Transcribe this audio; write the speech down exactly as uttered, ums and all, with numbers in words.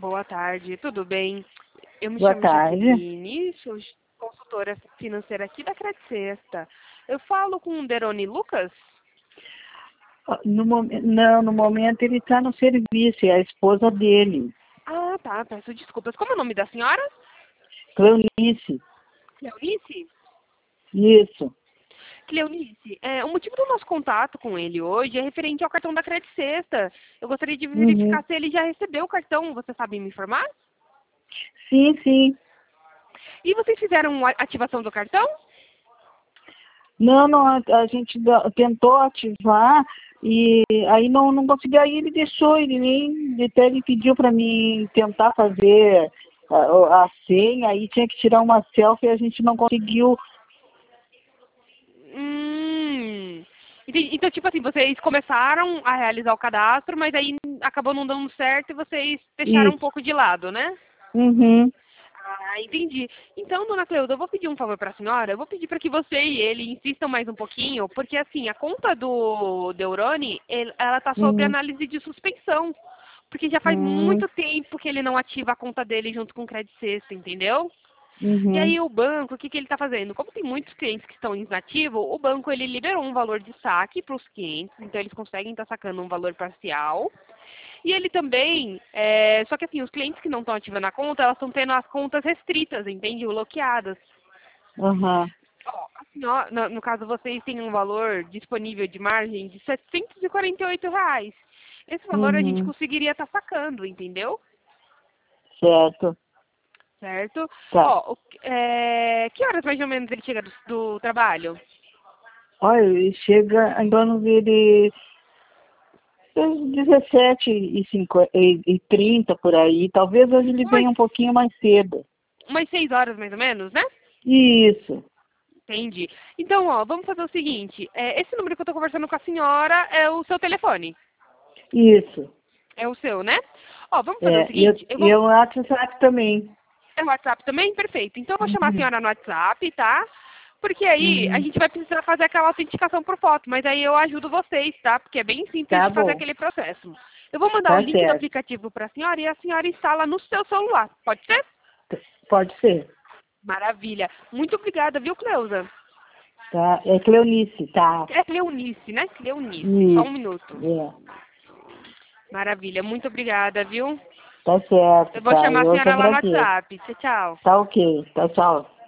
Boa tarde, tudo bem? Eu me Boa chamo tarde. Jaqueline, sou consultora financeira aqui da Credit Sexta. Eu falo com o Deroni Lucas? No momen- não, no momento ele está no serviço, é a esposa dele, Ah, tá, peço desculpas. Como é o nome da senhora? Cleonice. Cleonice? Isso. Cleonice, é, o motivo do nosso contato com ele hoje é referente ao cartão da Credit Sexta. Eu gostaria de Uhum. verificar se ele já recebeu o cartão. Você sabe me informar? Sim, sim. E vocês fizeram a ativação do cartão? Não, não, a, a gente da- tentou ativar e aí não, não conseguiu, aí ele deixou, ele nem, até ele pediu para mim tentar fazer a, a senha, aí tinha que tirar uma selfie e a gente não conseguiu. Hum. Entendi. Então, tipo assim, vocês começaram a realizar o cadastro, mas aí acabou não dando certo e vocês deixaram um Isso. pouco de lado, né? Uhum. Ah, entendi. Então, dona Cleuda, eu vou pedir um favor para a senhora. Eu vou pedir para que você e ele insistam mais um pouquinho, porque assim, a conta do Deuroni, ele- ela está sob Uhum. análise de suspensão. Porque já faz Uhum. muito tempo que ele não ativa a conta dele junto com o Credit Sexta, entendeu? E Uhum. aí o banco, o que, que ele está fazendo? Como tem muitos clientes que estão inativos, o banco ele liberou um valor de saque para os clientes, então eles conseguem estar sacando um valor parcial. E ele também, é, só que assim, os clientes que não estão ativando a conta, elas estão tendo as contas restritas, entende? Bloqueadas. Uhum. Ó, a senhora- no, no caso, vocês têm um valor disponível de margem de setecentos e quarenta e oito reais. Esse valor a gente Uhum. conseguiria estar sacando, entendeu? Certo. Certo? Tá. Ó, o- é, que horas mais ou menos ele chega do, do trabalho? Olha, ele chega em torno de dezessete e cinquenta e trinta por aí. Talvez hoje ele Umas, venha um pouquinho mais cedo. umas seis horas mais ou menos, né? Isso, Entendi. Então, ó, vamos fazer o seguinte. É, esse número que eu tô conversando com a senhora é o seu telefone. isso. É o seu, né? Ó, vamos fazer o É, e eu, seguinte. Eu e vou... eu WhatsApp também. É o WhatsApp também? Perfeito. Então, eu vou chamar a Uhum, senhora no WhatsApp, tá? Porque aí a uhum. gente vai precisar fazer aquela autenticação por foto, mas aí eu ajudo vocês, tá? Porque é bem simples Tá de fazer bom, aquele processo. Eu vou mandar o tá link do certo. aplicativo para a senhora e a senhora instala no seu celular. Pode ser? T- Pode ser. Maravilha. Muito obrigada, viu, Cleusa? Tá? É Cleonice, tá? É Cleonice, né? Cleonice. Só um Isso. minuto. É. Maravilha. Muito obrigada, viu? Tá certo, Eu vou tá? chamar a Eu que senhora lá no agradeço. WhatsApp. Tchau, tchau. Tá ok. Tá, tchau.